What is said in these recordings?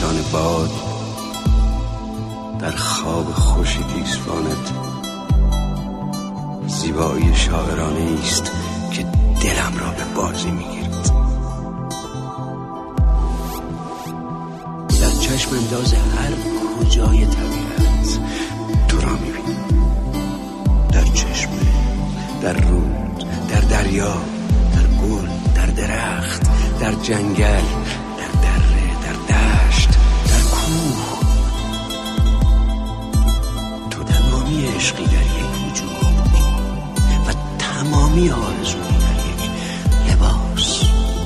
درختان باد در خواب خوش گیسوانت زیبایی شاعرانه است که دلم را به بازی میگیرد. در چشم انداز هر کجای طبیعت تو را میبینم، در چشمه، در رود، در دریا، در گل، در درخت، در جنگل، در دره، در دشت، در کوه. تو تمامی عشقی در یک وجود و تمامی آرزویی در یک لباس.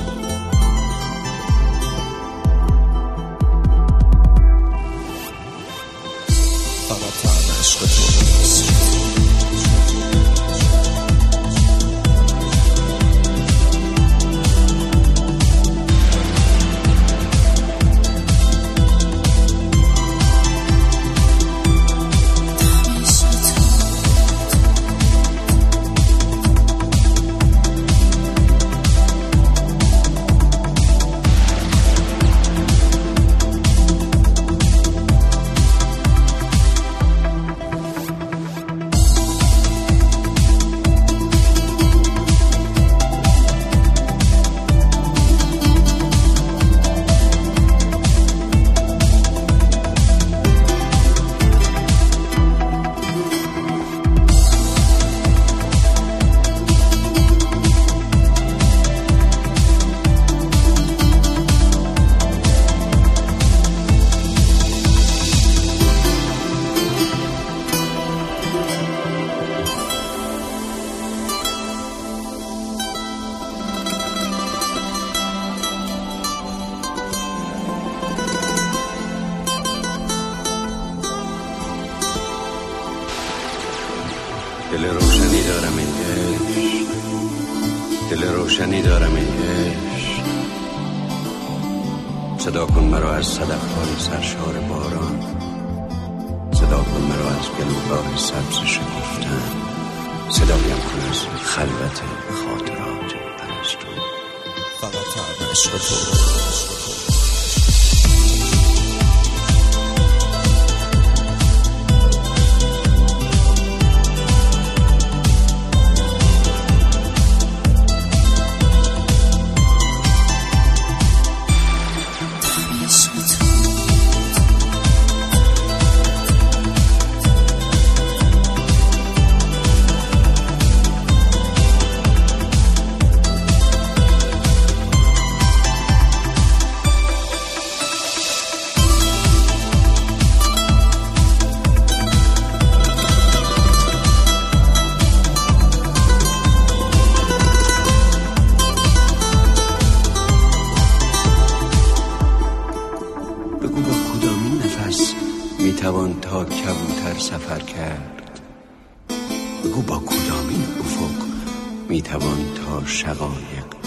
فقط طعم عشق تو دل روشنی دارم این عشق، دل روشنی دارم این عشق. صدا کن مرا از صدف‌های سرشار باران، صدا کن مرا از گلوگاه سبز شکفتن، صدایم کن از خلوت خاطرات پرستو. فقط طعم عشق تو. میتوان تا کبوتر سفر کرد؟ بگو با کدامین افق میتوان تا شقایق